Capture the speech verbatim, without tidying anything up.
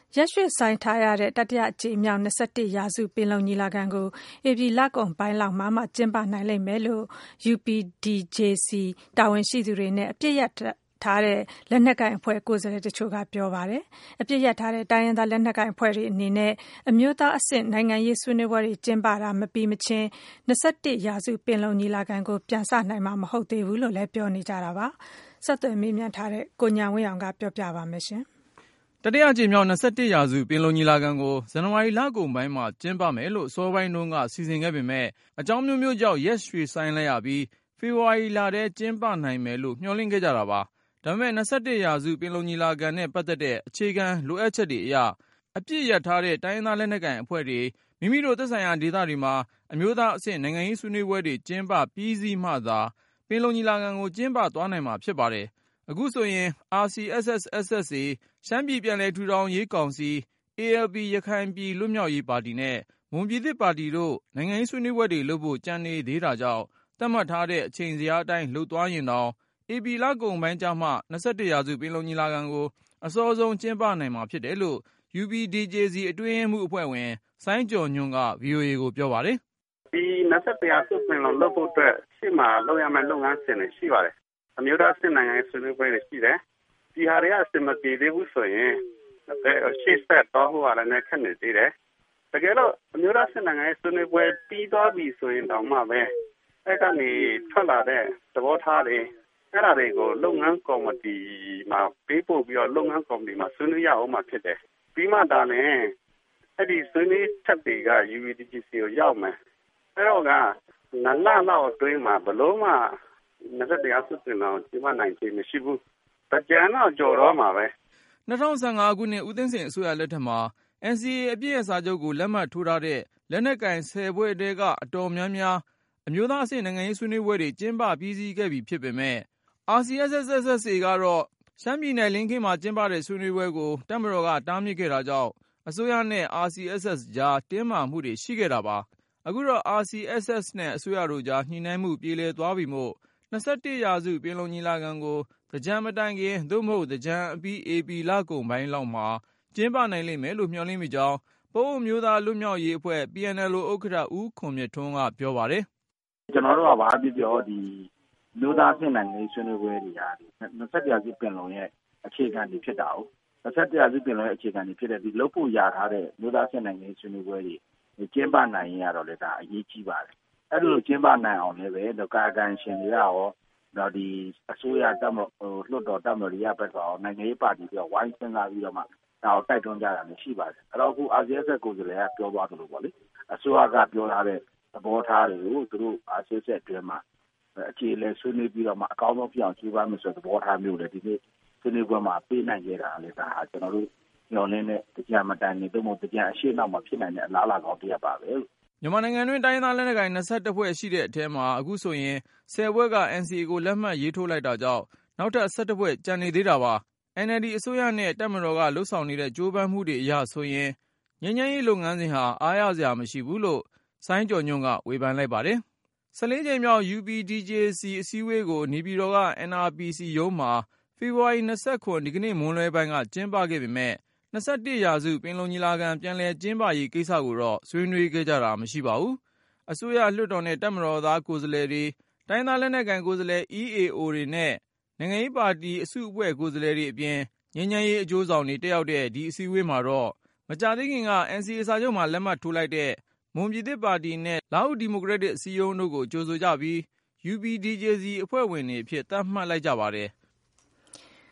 ရက်ရွှေ့ဆိုင်းထားရတဲ့တတိယအကြိမ်မြောက်၂၁ရာစုပင်လုံညီလာခံကိုဧပြီလကုန်ပိုင်းလောက်မှာမှကျင်းပနိုင်လိမ့်မယ်လို့ ယူပီဒီဂျေစီ တာဝန်ရှိသူတွေနဲ့အပစ်ရပ်ထားတဲ့လက်နက်ကိုင်အဖွဲ့ကိုယ်စားလှယ်တချို့ကပြောပါတယ်။အပစ်ရပ်ထားတဲ့တိုင်းရင်းသားလက်နက်ကိုင်အဖွဲ့တွေအနေနဲ့အမျိုးသားအဆင့်နိုင်ငံရေးဆွေးနွေးပွဲတွေကျင်းပတာမပြီးမချင်း၂၁ရာစုပင်လုံညီလာခံကိုပြန်စနိုင်မှာမဟုတ်သေးဘူးလို့လည်းပြောနေကြတာပါ။ဆက်သွယ်မေးမြန်းထားတဲ့ကိုဉာဏ်ဝင်းအောင်ကပြောပြပါမယ်ရှင်။တတိယအကြိမ်မြောက်၂၁ရာစုပင်လုံညီလာခံကိုဇန်နဝါရီလကုန်ပိုင်းမှာကျင်းပမယ်လို့အစောပိုင်းတုန်းကစီစဉ်ခဲ့ပေမဲ့အကြောင်းမျိုးမျိုးကြောင့်ရက်ရွှေ့ဆိုင်းလိုက်ရပြီးဖေဖော်ဝါရီလထဲကျင်းပနိုင်မယ်လို့မျှော်လင့်ခဲ့ကြတာပါ။ဒါပေမဲ့၂၁ရာစုပင်လုံညီလာခံနဲ့ပတ်သက်တဲ့အခြေခံလိုအပ်ချက်တွေအရအပြစ်ရထားတဲ့တိုင်းရင်းသားလက်နက်ကိုင်အဖွဲ့တွေမိမိတို့သက်ဆိုင်ရာဒေသတွေမှာအမျိုးသားအဆင့်နိုင်ငံရေးဆွေးနွေးပွဲတွေကျင်းပပြီးစီးမှသာပင်လုံညီလာခံကိုကျင်းပသွားနိုင်မှာဖြစ်ပါတယ်။အခုဆိုရင် အာရ်စီအက်စ်အက်စ် အက်စ် အက်စ် အေ ရှမ်းပြည်ပြန်လည်ထူထောင်ရေးကောင်စီ အေအယ်ပီ ရခိုင်ပြည်လွတ်မြောက်ရေးပါတီနဲ့မွန်ပြည်သစ်ပါတီတို့နိုင်ငံရေးဆွေးနွေးပွဲတွေလုပ်ဖို့ကြံနေသေးတာကြောင့်သတ်မှတ်ထားတဲ့အချိန်ဇယားအတိုင်းလုပ်သွားရင်တောင်ဧပြီလကုန်ပိုင်းကျမှ၂၁ရာစုပင်လုံညီလာခံကိုအစောဆုံးကျင်းပနိုင်မှာဖြစ်တယ်လို့ ယူပီဒီဂျေစီ အတွင်းရေးမှူးအဖွဲ့ဝင်စိုင်းကျော်ညွန့်က ဗွီအိုအေကိုပြောပါတယ်။“ဒီ၂၁ရာစုပင်လုံလုပ်ဖို့အတွက်ရှေ့မှာလုပ်ရမယ့်လုပ်ငန်းစဉ်တွေရှိပါတယ်။အမျိုးသားအဆင့်နိုင်ငံရေးဆွေးနွေးပွဲတွေရှိတယ်။ဒီဟာတွေကအဆင်မပြေသေးဘူးဆိုရင်ရှေ့ဆက်သွားဖို့ကလည်းခက်နေသေးတယ်။တကယ်လို့အမျိုးသားအဆင့်နိုင်ငံရေးဆွေးနွေးပွဲပြီးသွားပြီဆိုရင်တောင်မှပဲအဲ့ကနေထွက်လာတဲ့သဘောထားတွေအဲ့ဒါတွေကိုလုပ်ငန်းကော်မတီမှာပေးပို့ပြီးတော့လုပ်ငန်းကော်မတီမှာဆွေးနွေးရအောင်မှဖြစ်တယ်။ပြီးမှဒါလည်းအဲ့ဒီဆွေးနွေးချက်တွေက ယူပီဒီဂျေစီ ကိုရောက်မယ်။အဲ့တော့ကနှစ်လလောက်အတွင်းမှာဘလို့မှ၂၁ရာစုပင်လုံကျင်းပနိုင်ခြင်းမရှိဘူး။တကြံတော့ကြော်တော့မှာပဲ။၂၀၁၅ခုနှစ်ဦးသိန်းစိန်အစိုးရလက်ထက်မှာ အန်စီအေ အပစ်ရပ်စာချုပ်ကိုလက်မှတ်ထိုးထားတဲ့လက်နက်ကိုင်ဆယ်ဖွဲ့ထဲကအတော်များများအမျိုးသားအဆင့်နိုင်ငံရေးဆွေးနွေးပွဲတွေကျင်းပပြီးစီးခဲ့ပြီဖြစ်ပေမဲ့ အာရ်စီအက်စ်အက်စ် အက်စ် အေ ကတော့ရှမ်းပြည်နယ်လင်းခေးမှာကျင်းပတဲ့ဆွေးနွေးပွဲကိုတပ်မတော်ကတားမြစ်ခဲ့တာကြောင့်အစိုးရနဲ့ အာရ်စီအက်စ်အက်စ် ကြားတင်းမာမှုတွေရှိခဲ့တာပါ။အခုတော့ အာရ်စီအက်စ်အက်စ် နဲ့အစိုးရတို့ကြားညှိနှိုင်းမှုပြေလည်သွားပြီမို့၂၁ရာစုပင်လုံညီလာခံကိုသင်္ကြန်မတိုင်ခင်သို့မဟုတ်သင်္ကြန်အပြီးဧပြီလကုန်ပိုင်းလောက်မှာကျင်းပနိုင်လိမ့်မယ်လို့မျှော်လင့်မိကြောင်းပအိုဝ်းအမျိုးသားလွတ်မြောက်ရေးအဖွဲ့ ပီအန်အယ်အို ဥက္ကဋ္ဌဦးခွန်မြင့်ထွန်းကပြောပါတယ်။“ကျွန်တော်တို့ကဘာဖြစ်ပြောဒီမျိုးသားအဆင့်နိုင်ငံရေးဆွေးနွေးပွဲတွေက၂၁ရာစုပင်လုံရဲ့အခြေခံတွေဖြစ်တာ哦၂၁ရာစုပင်လုံရဲ့အခြေခံတွေဖြစ်တဲ့ဒီလုပ်ဖို့ရထားတဲ့မျိုးသားအဆင့်နိုင်ငံရေးဆွေးနွေးပွဲတွေကျင်းပနိုင်ရင်တော့လည်းဒါအရေးကြီးပါတယ်။အဲ့လိုကျင်းပနိုင်အောင်လည်းပဲကာယကံရှင်တွေကရောတော့ဒီအစိုးရတပ်မတော်လွှတ်တော်တပ်မတော်ရဘက်ကရောနိုင်ငံရေးပါတီတွေဝိုင်းစဉ်းစားပြီးတော့မှဒါကိုတိုက်တွန်းကြတာလည်းရှိပါတယ်။အဲ့တော့အခု အာရ်စီအက်စ် ကိုယ်စားလှယ်ကပြောသွားသလိုပေါ့လေအစိုးရကပြောထားတဲ့သဘောထားတွေကိုသူတို့ အာရ်စီအက်စ် အတွင်းမှာအခြေအနေဆွေးနွေးပြီးတော့မှအကောင်းဆုံးဖြစ်အောင်ကြိုးပမ်းမယ်ဆိုတဲ့သဘောထားမျိုးလည်းဒီနေ့ဆွေးနွေးပွဲမှာပေးနိုင်ခဲ့တာလည်းဒါဟာကျွန်တော်တို့ညှော်လင့်တဲ့တရားမတိုင်နေသို့မဟုတ်တရားအရှိနောက်မှာဖြစ်နိုင်တဲ့အလားအလာကောင်းတစ်ရပ်ပါပဲလို့မြန်မာနိုင်ငံတွင်းတိုင်းရင်းသားလက်နက်ကိုင်၂၁ဖွဲ့ရှိတဲ့အထဲမှာအခုဆိုရင်ဆယ်ဖွဲ့က အန်စီအေ ကိုလက်မှတ်ရေးထိုးလိုက်တာကြောင့်နောက်ထပ်၁၁ဖွဲ့ကျန်နေသေးတာပါ။ အန်အယ်လ်ဒီအစိုးရနဲ့တပ်မတော်ကလှုပ်ဆောင်နေတဲ့ကြိုးပမ်းမှုတွေအရဆိုရင်ငြိမ်းချမ်းရေးလုပ်ငန်းစဉ်ဟာအားရစရာမရှိဘူးလို့စိုင်းကျော်ညွန့်ကဝေဖန်လိုက်ပါတယ်။၁၄ကြိမ်မြောက် ယူပီဒီဂျေစီ အစည်းအဝေးကိုနေပြည်တော်က အင်န်အာရ်ပီစီ ရုံးမှာဖေဖော်ဝါရီ၂၇ဒီကနေ့မွန်းလွဲပိုင်းကကျင်းပခဲ့ပေမဲ့၂၁ရာစုပင်လုံညီလာခံပြန်လည်ကျင်းပရေးကိစ္စကိုတော့ဆွေးနွေးခဲ့ကြတာမရှိပါဘူး။အစိုးရလွှတ်တော်နဲ့တပ်မတော်သားကိုယ်စားလှယ်တွေတိုင်းသားလက်နက်ကိုင်ကိုယ်စားလှယ် အီးအေအို တွေနဲ့နိုင်ငံရေးပါတီအစုအဖွဲ့ကိုယ်စားလှယ်တွေအပြင်ငြိမ်းချမ်းရေးအကျိုးဆောင်တွေတက်ရောက်တဲ့ဒီအစည်းအဝေးမှာတော့မကြာသေးခင်က အန်စီအေ စာချုပ်မှာလက်မှတ်ထိုးလိုက်တဲ့မွန်ပြည်သစ်ပါတီနဲ့လားဟူဒီမိုကရက်တစ်အစည်းအရုံးတို့ကိုကြိုဆိုကြပြီး ယူပီဒီဂျေစီ အဖွဲ့ဝင်တွေအဖြစ်သတ်မှတ်လိုက်ကြပါတယ်။